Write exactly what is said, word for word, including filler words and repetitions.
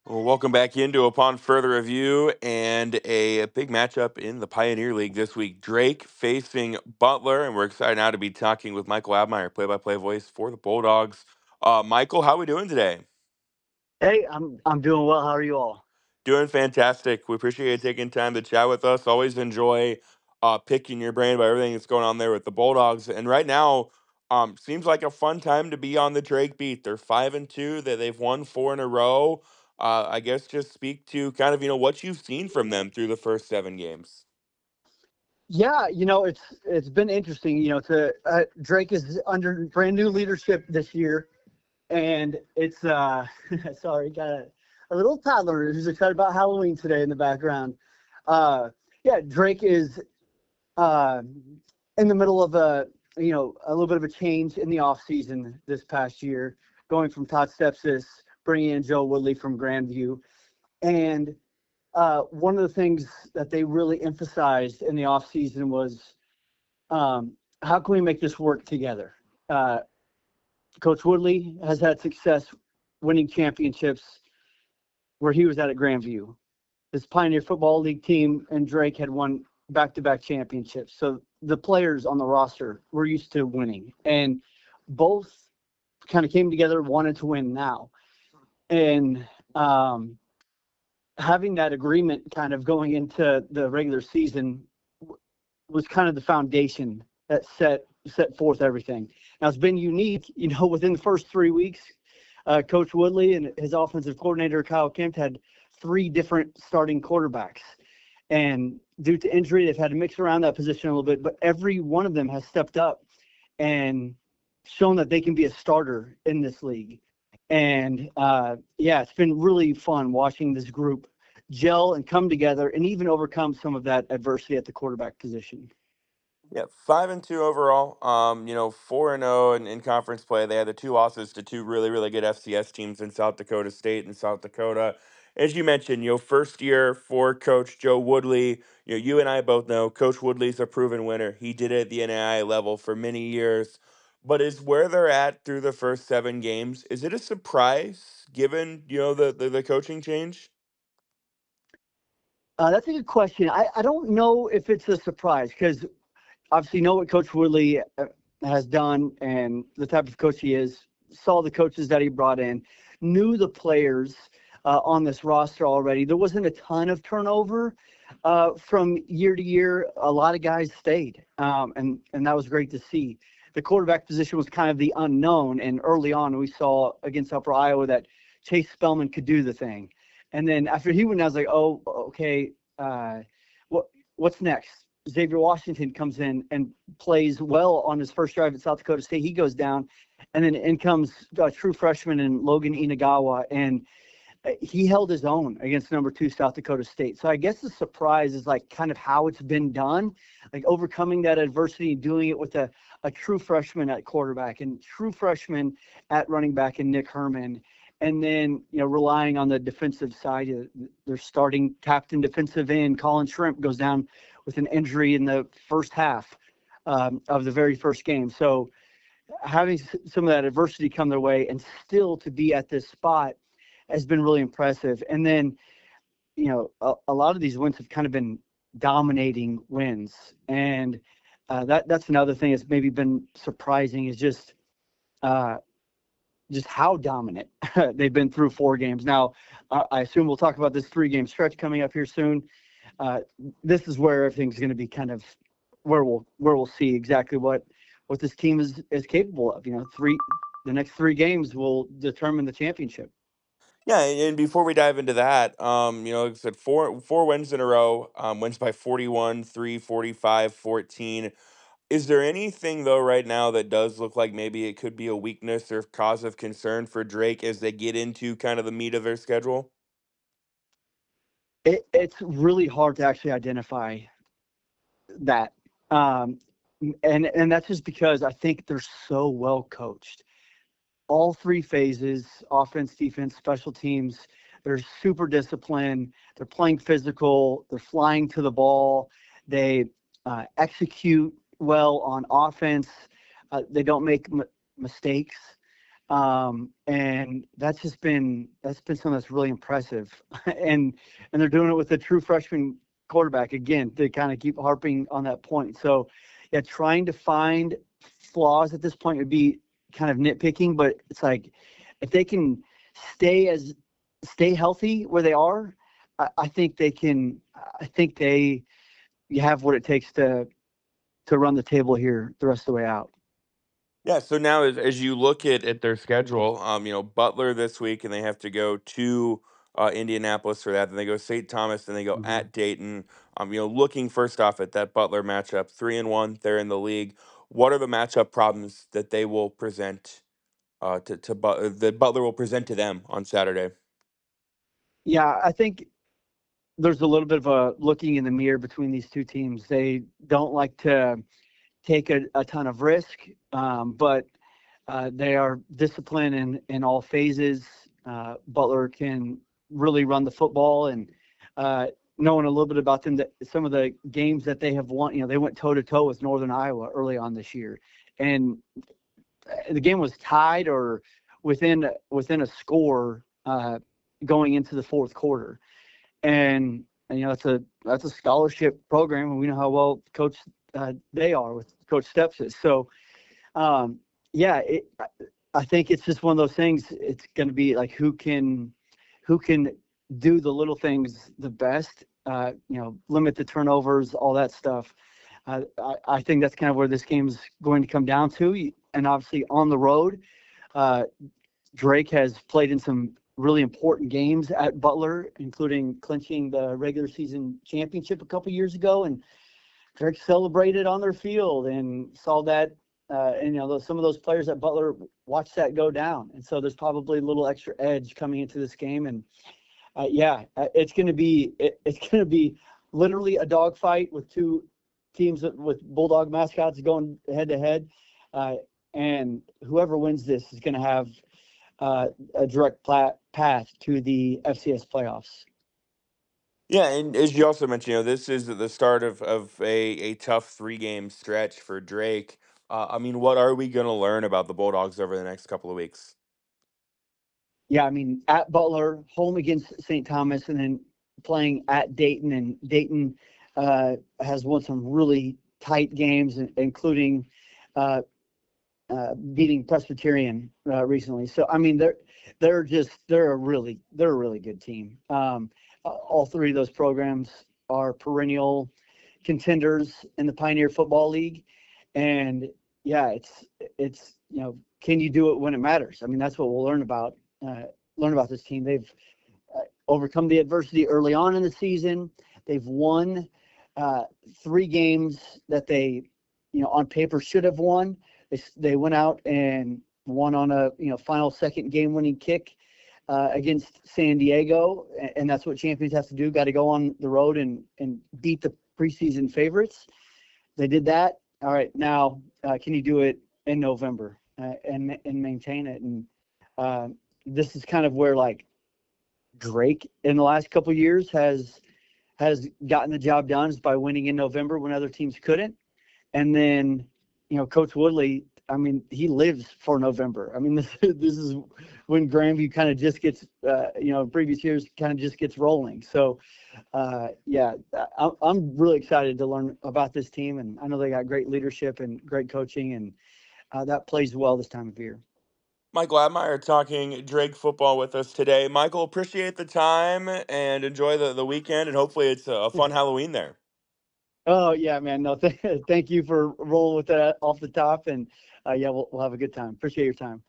Well, welcome back into Upon Further Review and a, big matchup in the Pioneer League this week. Drake facing Butler, and we're excited now to be talking with Michael Abmeyer, play-by-play voice for the Bulldogs. Uh, Michael, how are we doing today? Hey, I'm I'm doing well. How are you all? Doing fantastic. We appreciate you taking time to chat with us. Always enjoy uh, picking your brain about everything that's going on there with the Bulldogs. And right now, um, seems like a fun time to be on the Drake beat. They're five and two. That they've won four in a row. Uh, I guess just speak to kind of you know what you've seen from them through the first seven games. Yeah, you know it's it's been interesting. You know, to uh, Drake is under brand new leadership this year, and it's uh sorry, got a, a little toddler who's excited about Halloween today in the background. Uh, yeah, Drake is uh in the middle of a you know a little bit of a change in the off season this past year, going from Todd Stepsis, bringing in Joe Woodley from Grandview, and uh, one of the things that they really emphasized in the offseason was um, how can we make this work together? Uh, Coach Woodley has had success winning championships where he was at at Grandview. This Pioneer Football League team and Drake had won back to back championships. So the players on the roster were used to winning. And both kind of came together, wanted to win now. And um, having that agreement kind of going into the regular season was kind of the foundation that set set forth everything. Now it's been unique, you know, within the first three weeks, uh, Coach Woodley and his offensive coordinator Kyle Kemp had three different starting quarterbacks, and due to injury, they've had to mix around that position a little bit. But every one of them has stepped up and shown that they can be a starter in this league. And uh, yeah, it's been really fun watching this group gel and come together and even overcome some of that adversity at the quarterback position. Yeah, five and two overall. Um, you know, four and zero in, in conference play. They had the two losses to two really, really good F C S teams in South Dakota State and South Dakota. As you mentioned, you know, first year for Coach Joe Woodley. You know, you and I both know Coach Woodley's a proven winner. He did it at the N A I A level for many years. But is where they're at through the first seven games, is it a surprise given, you know, the the, the coaching change? Uh, that's a good question. I, I don't know if it's a surprise because obviously know what Coach Woodley uh, has done and the type of coach he is. Saw the coaches that he brought in, knew the players uh, on this roster already. There wasn't a ton of turnover uh, from year to year. A lot of guys stayed, um, and and that was great to see. The quarterback position was kind of the unknown, and early on we saw against Upper Iowa that Chase Spellman could do the thing. And then after he went, I was like, oh, okay, uh, what what's next? Xavier Washington comes in and plays well on his first drive at South Dakota State. He goes down, and then in comes a true freshman and Logan Inagawa, and uh, he held his own against number two South Dakota State. So I guess the surprise is like kind of how it's been done, like overcoming that adversity and doing it with a, a true freshman at quarterback and true freshman at running back and Nick Herman. And then, you know, relying on the defensive side, uh, their starting captain defensive end, Colin Shrimp, goes down with an injury in the first half um, of the very first game. So having some of that adversity come their way and still to be at this spot has been really impressive. And then, you know, a, a lot of these wins have kind of been dominating wins. And uh, that that's another thing that's maybe been surprising is just uh, just how dominant they've been through four games. Now, uh, I assume we'll talk about this three game stretch coming up here soon. Uh, this is where everything's going to be kind of where we'll where we'll see exactly what what this team is is capable of. You know, three the next three games will determine the championship. Yeah, and and before we dive into that, um, you know, like I said, four four wins in a row, um, wins by forty one, three, forty five, fourteen. Is there anything though right now that does look like maybe it could be a weakness or cause of concern for Drake as they get into kind of the meat of their schedule? It, it's really hard to actually identify that, um, and and that's just because I think they're so well coached. All three phases: offense, defense, special teams. They're super disciplined. They're playing physical. They're flying to the ball. They uh, execute well on offense. Uh, they don't make m- mistakes. Um, and that's just been that's been something that's really impressive. and and they're doing it with a true freshman quarterback again to kind of keep harping on that point. So yeah, trying to find flaws at this point would be kind of nitpicking, but it's like if they can stay as stay healthy where they are, I, I think they can I think they you have what it takes to to run the table here the rest of the way out. Yeah, so now as as you look at at their schedule, um, you know, Butler this week, and they have to go to uh, Indianapolis for that. Then they go Saint Thomas, and they go Mhm. at Dayton. Um, you know, looking first off at that Butler matchup, three and one, they're in the league. What are the matchup problems that they will present uh, to to but that Butler will present to them on Saturday? Yeah, I think there's a little bit of a looking in the mirror between these two teams. They don't like to take a, a ton of risk, um, but uh, they are disciplined in, in all phases. Uh, Butler can really run the football, and uh, knowing a little bit about them, that some of the games that they have won, you know, they went toe to toe with Northern Iowa early on this year, and the game was tied or within within a score uh, going into the fourth quarter. And, and you know, it's a that's a scholarship program, and we know how well coach uh, they are with Coach Stepsis. So, um, yeah, it, I I think it's just one of those things. It's going to be like who can who can do the little things the best. Uh, you know, limit the turnovers, all that stuff. Uh, I, I think that's kind of where this game's going to come down to. And obviously on the road, uh, Drake has played in some really important games at Butler, including clinching the regular season championship a couple years ago. And Drake celebrated on their field and saw that. Uh, and you know, those, some of those players at Butler watched that go down, and so there's probably a little extra edge coming into this game. And uh, yeah, uh, it's going to be it, it's going to be literally a dogfight with two teams with bulldog mascots going head to head, uh, and whoever wins this is going to have uh, a direct pla- path to the F C S playoffs. Yeah, and as you also mentioned, you know, this is the start of of a a tough three game stretch for Drake. Uh, I mean, what are we going to learn about the Bulldogs over the next couple of weeks? Yeah, I mean, at Butler, home against Saint Thomas, and then playing at Dayton. And Dayton uh, has won some really tight games, including uh, uh, beating Presbyterian uh, recently. So I mean, they're they're just they're a really they're a really good team. Um, all three of those programs are perennial contenders in the Pioneer Football League, and yeah, it's it's you know, can you do it when it matters? I mean, that's what we'll learn about uh, learn about this team. They've uh, overcome the adversity early on in the season. They've won uh, three games that they, you know, on paper should have won. They they went out and won on a you know final second game winning kick uh, against San Diego, and that's what champions have to do. Got to go on the road and and beat the preseason favorites. They did that. All right, now uh, can you do it in November uh, and and maintain it? And uh, this is kind of where like Drake in the last couple of years has has gotten the job done is by winning in November when other teams couldn't. And then, you know, Coach Woodley, I mean, he lives for November. I mean, this, this is when Grandview kind of just gets, uh, you know, previous years kind of just gets rolling. So, uh, yeah, I, I'm really excited to learn about this team. And I know they got great leadership and great coaching, and uh, that plays well this time of year. Michael Admire talking Drake football with us today. Michael, appreciate the time and enjoy the, the weekend, and hopefully it's a, a fun Halloween there. Oh, yeah, man. No, th- thank you for rolling with that off the top. And uh, yeah, we'll, we'll have a good time. Appreciate your time.